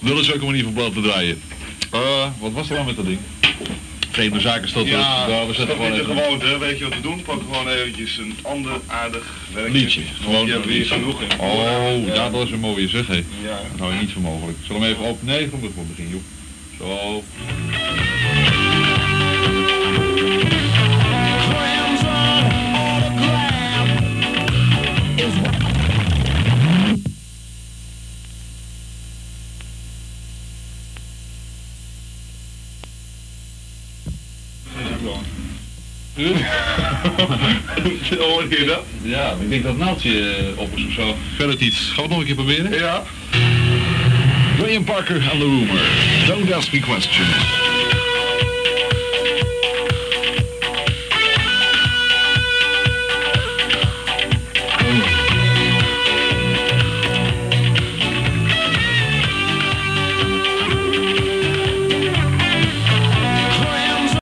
Willen ze ook een manier van blad te draaien. Wat was er dan met dat ding? Vreemde zaken stond er. Ja, we zetten gewoon in de even gewoonte, weet je wat we doen? Pak gewoon eventjes een ander aardig werkje. liedje. Gewoon je hebt weer genoeg in. Oh, Ja. ja, dat is een mooie zeg, hé. Ja. Nou, niet zo mogelijk. Zullen we hem even op? Nee, kom maar voor begin, joh. Zo. Hoorde je dat? Ja, ik denk dat het naaldje op is of zo. Verder iets. Gaan we het nog een keer proberen? Ja. Graham Parker and the Rumor. Don't ask me questions.